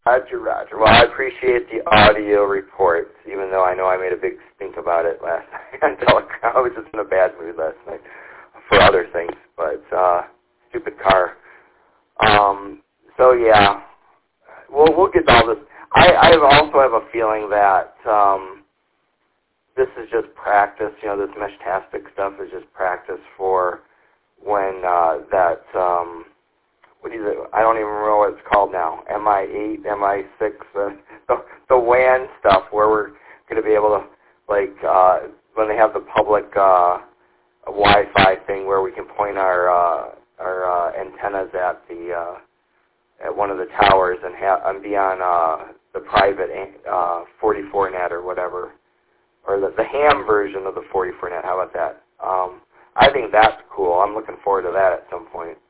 Roger, Roger. Well, I appreciate the audio reports, even though I know I made a big stink about it last night on Telegram. I was just in a bad mood last night for other things, but stupid car. So yeah, we'll get all this. I also have a feeling that this is just practice. You know, this Meshtastic stuff is just practice for when what is it? I don't even remember what it's called now. MI8, MI6, the WAN stuff, where we're going to be able to, like, when they have the public Wi-Fi thing, where we can point our antennas at at one of the towers and be on the private 44net or whatever, or the ham version of the 44net. How about that? I think that's cool. I'm looking forward to that at some point.